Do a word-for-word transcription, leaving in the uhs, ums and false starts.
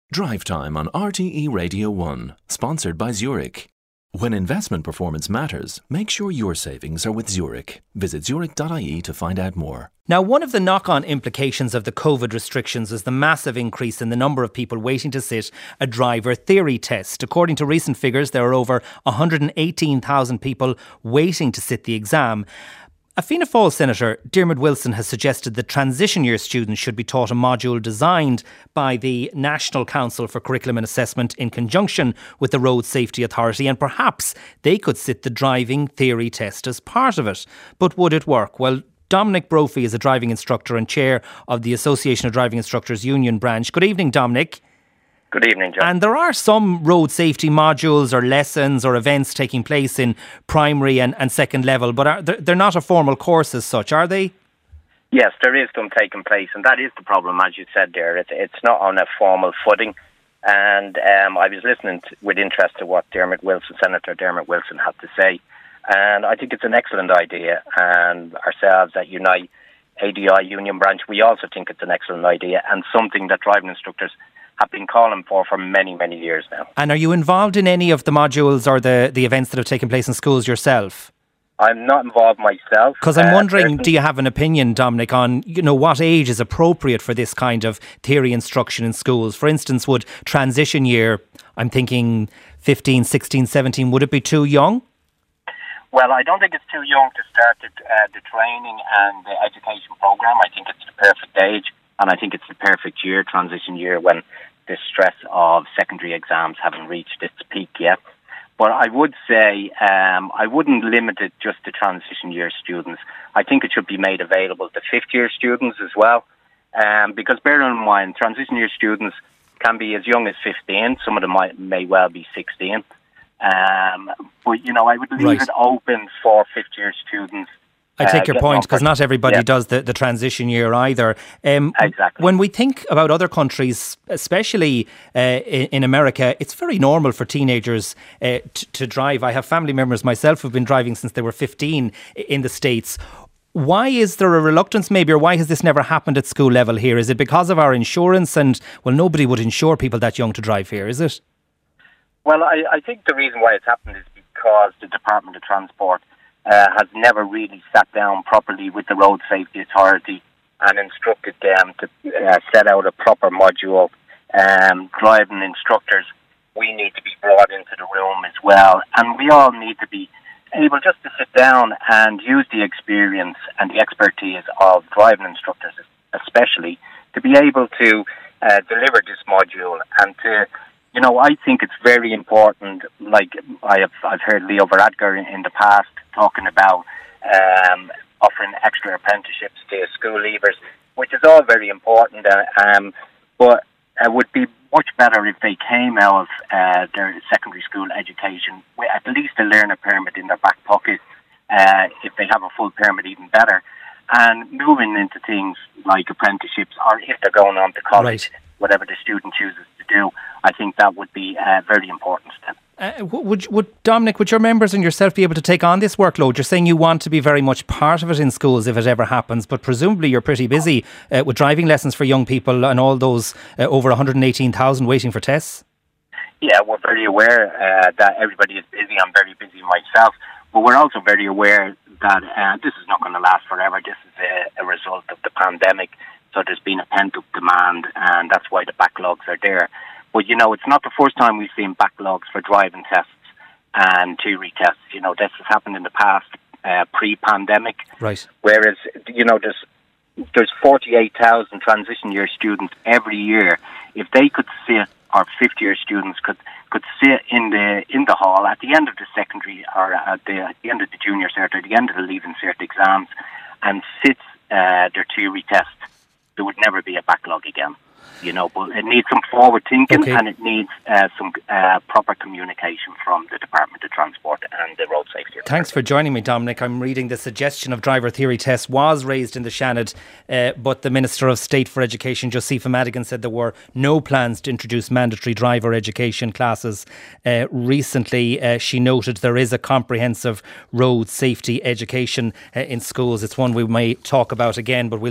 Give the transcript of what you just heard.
Drive Time on R T E Radio one, sponsored by Zurich. When investment performance matters, make sure your savings are with Zurich. Visit zurich dot I E to find out more. Now, one of the knock-on implications of the COVID restrictions is the massive increase in the number of people waiting to sit a driver theory test. According to recent figures, there are over one hundred eighteen thousand people waiting to sit the exam. A Fianna Fáil Senator, Diarmuid Wilson, has suggested that transition year students should be taught a module designed by the National Council for Curriculum and Assessment in conjunction with the Road Safety Authority, and perhaps they could sit the driving theory test as part of it. But would it work? Well, Dominic Brophy is a driving instructor and chair of the Association of Driving Instructors Union branch. Good evening, Dominic. Good evening, John. And there are some road safety modules or lessons or events taking place in primary and, and second level, but are, they're, they're not a formal course as such, are they? Yes, there is some taking place, and that is the problem, as you said there. It's, it's not on a formal footing. And um, I was listening to, with interest to what Diarmuid Wilson, Senator Diarmuid Wilson had to say. And I think it's an excellent idea. And ourselves at Unite, A D I Union Branch, we also think it's an excellent idea and something that driving instructors have been calling for for many, many years now. And are you involved in any of the modules or the, the events that have taken place in schools yourself? I'm not involved myself. Because I'm uh, wondering, personally. do you have an opinion, Dominic, on you know what age is appropriate for this kind of theory instruction in schools? For instance, would transition year, I'm thinking fifteen, sixteen, seventeen, would it be too young? Well, I don't think it's too young to start the, uh, the training and the education programme. I think it's the perfect age, and I think it's the perfect year, transition year, when the stress of secondary exams haven't reached its peak yet. But I would say um, I wouldn't limit it just to transition year students. I think it should be made available to fifth year students as well. Um, because bear in mind, transition year students can be as young as fifteen. Some of them might, may well be sixteen. Um, but, you know, I would leave Right. it open for fifth year students. I take uh, your get point, more because not everybody yeah. does the, the transition year either. Um, Exactly. When we think about other countries, especially uh, in, in America, it's very normal for teenagers uh, t- to drive. I have family members myself who've been driving since they were fifteen in the States. Why is there a reluctance maybe, or why has this never happened at school level here? Is it because of our insurance? And, well, nobody would insure people that young to drive here, is it? Well, I, I think the reason why it's happened is because the Department of Transport uh, has never really sat down properly with the Road Safety Authority and instructed them to uh, set out a proper module. Um, driving instructors, we need to be brought into the room as well. And we all need to be able just to sit down and use the experience and the expertise of driving instructors, especially, to be able to uh, deliver this module and to You know, I think it's very important. Like I have, I've heard Leo Varadkar in, in the past talking about um, offering extra apprenticeships to school leavers, which is all very important. Uh, um, but it would be much better if they came out of uh, their secondary school education with at least a learner permit in their back pocket. Uh, if they have a full permit, even better. And moving into things like apprenticeships, or if they're going on to college, Right. whatever the student chooses to do, I think that would be a very important step. Uh, would, would Dominic, would your members and yourself be able to take on this workload? You're saying you want to be very much part of it in schools if it ever happens, but presumably you're pretty busy uh, with driving lessons for young people and all those uh, over one hundred eighteen thousand waiting for tests? Yeah, we're very aware uh, that everybody is busy. I'm very busy myself, but we're also very aware that uh, this is not going to last forever. This is a, a result of the pandemic, so there's been a pent-up demand, and that's why the backlogs are there. But, you know, it's not the first time we've seen backlogs for driving tests and theory tests. You know, this has happened in the past, uh, pre-pandemic. Right. Whereas, you know, there's there's forty-eight thousand transition year students every year. If they could sit, or fifth year students could could sit in the in the hall at the end of the secondary or at the, at the end of the junior cert or the end of the leaving cert exams and sit uh, their theory test, there would never be a backlog again. You know, but it needs some forward thinking Okay. and it needs uh, some uh, proper communication from the Department of Transport and the Road Safety Authority. Thanks for joining me, Dominic. I'm reading the suggestion of driver theory tests was raised in the Seanad, uh, but the Minister of State for Education, Josepha Madigan, said there were no plans to introduce mandatory driver education classes. Uh, recently, uh, she noted there is a comprehensive road safety education uh, in schools. It's one we may talk about again, but we'll